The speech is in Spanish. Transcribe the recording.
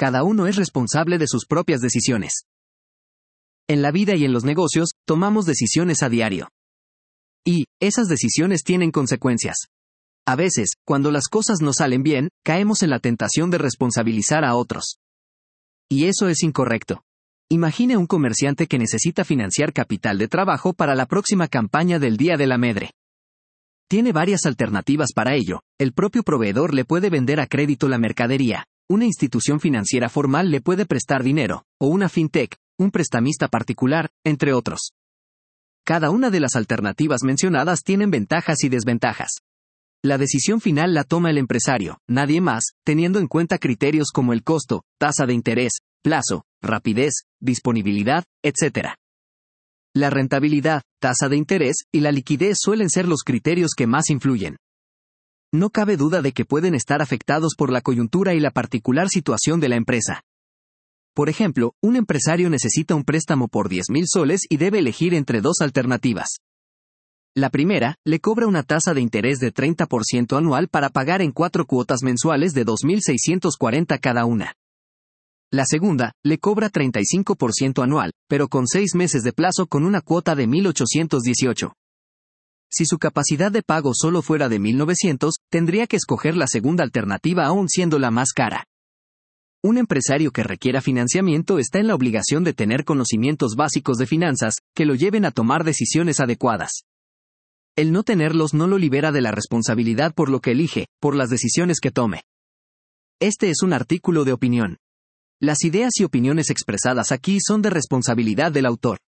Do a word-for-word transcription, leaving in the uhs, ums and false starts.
Cada uno es responsable de sus propias decisiones. En la vida y en los negocios, tomamos decisiones a diario. Y, esas decisiones tienen consecuencias. A veces, cuando las cosas no salen bien, caemos en la tentación de responsabilizar a otros. Y eso es incorrecto. Imagine un comerciante que necesita financiar capital de trabajo para la próxima campaña del Día de la Madre. Tiene varias alternativas para ello. El propio proveedor le puede vender a crédito la mercadería, una institución financiera formal le puede prestar dinero, o una fintech, un prestamista particular, entre otros. Cada una de las alternativas mencionadas tienen ventajas y desventajas. La decisión final la toma el empresario, nadie más, teniendo en cuenta criterios como el costo, tasa de interés, plazo, rapidez, disponibilidad, etcétera. La rentabilidad, tasa de interés y la liquidez suelen ser los criterios que más influyen. No cabe duda de que pueden estar afectados por la coyuntura y la particular situación de la empresa. Por ejemplo, un empresario necesita un préstamo por diez mil soles y debe elegir entre dos alternativas. La primera, le cobra una tasa de interés de treinta por ciento anual para pagar en cuatro cuotas mensuales de dos mil seiscientos cuarenta cada una. La segunda, le cobra treinta y cinco por ciento anual, pero con seis meses de plazo con una cuota de mil ochocientos dieciocho. Si su capacidad de pago solo fuera de mil novecientos, tendría que escoger la segunda alternativa aún siendo la más cara. Un empresario que requiera financiamiento está en la obligación de tener conocimientos básicos de finanzas, que lo lleven a tomar decisiones adecuadas. El no tenerlos no lo libera de la responsabilidad por lo que elige, por las decisiones que tome. Este es un artículo de opinión. Las ideas y opiniones expresadas aquí son de responsabilidad del autor.